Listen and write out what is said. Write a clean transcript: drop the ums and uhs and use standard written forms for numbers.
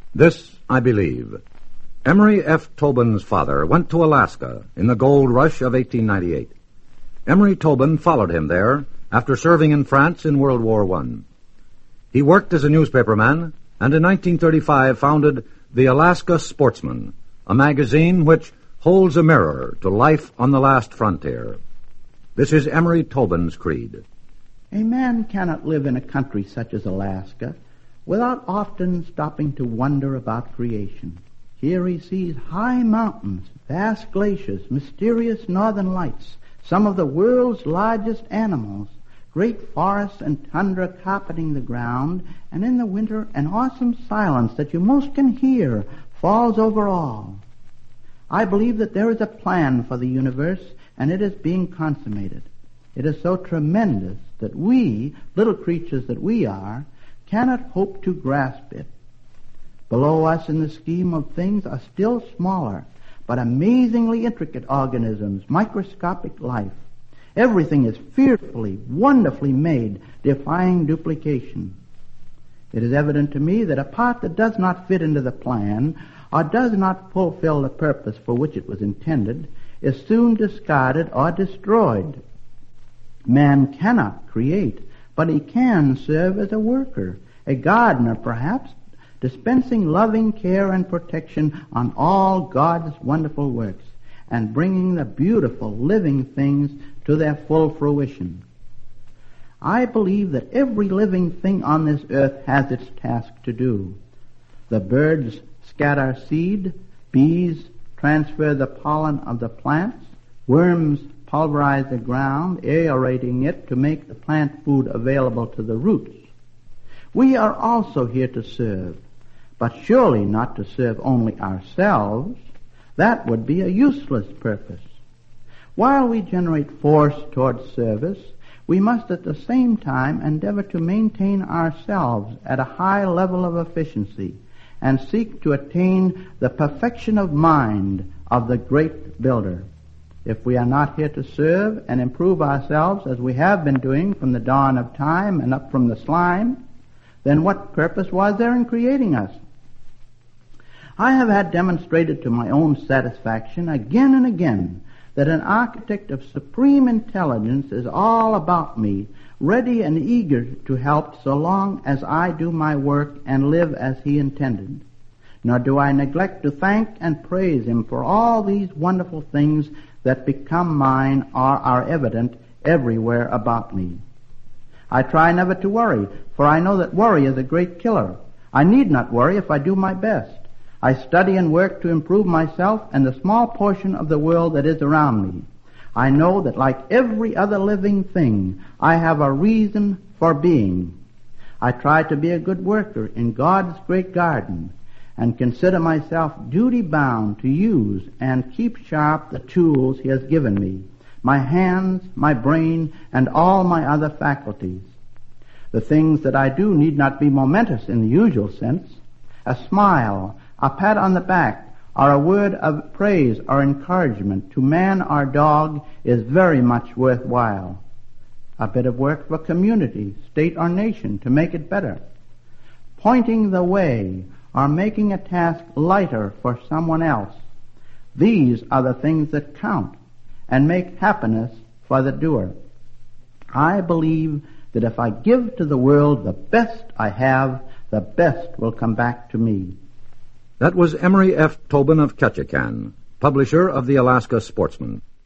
This I believe. Emory F. Tobin's father went to Alaska in the gold rush of 1898. Emory Tobin followed him there after serving in France in World War I. He worked as a newspaperman and in 1935 founded the Alaska Sportsman, a magazine which holds a mirror to life on the last frontier. This is Emory Tobin's creed. A man cannot live in a country such as Alaska without often stopping to wonder about creation. Here he sees high mountains, vast glaciers, mysterious northern lights, some of the world's largest animals, great forests and tundra carpeting the ground, and in the winter an awesome silence that you most can hear falls over all. I believe that there is a plan for the universe, and it is being consummated. It is so tremendous that we, little creatures that we are, cannot hope to grasp it. Below us in the scheme of things are still smaller, but amazingly intricate organisms, microscopic life. Everything is fearfully, wonderfully made, defying duplication. It is evident to me that a part that does not fit into the plan or does not fulfill the purpose for which it was intended is soon discarded or destroyed. Man cannot create, but he can serve as a worker, a gardener perhaps, dispensing loving care and protection on all God's wonderful works and bringing the beautiful living things to their full fruition. I believe that every living thing on this earth has its task to do. The birds scatter seed, bees transfer the pollen of the plants, worms pulverize the ground, aerating it to make the plant food available to the roots. We are also here to serve, but surely not to serve only ourselves. That would be a useless purpose. While we generate force towards service, we must at the same time endeavor to maintain ourselves at a high level of efficiency and seek to attain the perfection of mind of the great builder. If we are not here to serve and improve ourselves as we have been doing from the dawn of time and up from the slime, then what purpose was there in creating us? I have had demonstrated to my own satisfaction again and again that an architect of supreme intelligence is all about me, ready and eager to help so long as I do my work and live as he intended. Nor do I neglect to thank and praise him for all these wonderful things that become mine or are evident everywhere about me. I try never to worry, for I know that worry is a great killer. I need not worry if I do my best. I study and work to improve myself and the small portion of the world that is around me. I know that like every other living thing, I have a reason for being. I try to be a good worker in God's great garden and consider myself duty-bound to use and keep sharp the tools he has given me, my hands, my brain, and all my other faculties. The things that I do need not be momentous in the usual sense. A smile, a pat on the back, or a word of praise or encouragement to man or dog is very much worthwhile. A bit of work for community, state, or nation to make it better. Pointing the way or making a task lighter for someone else. These are the things that count and make happiness for the doer. I believe that if I give to the world the best I have, the best will come back to me. That was Emory F. Tobin of Ketchikan, publisher of the Alaska Sportsman.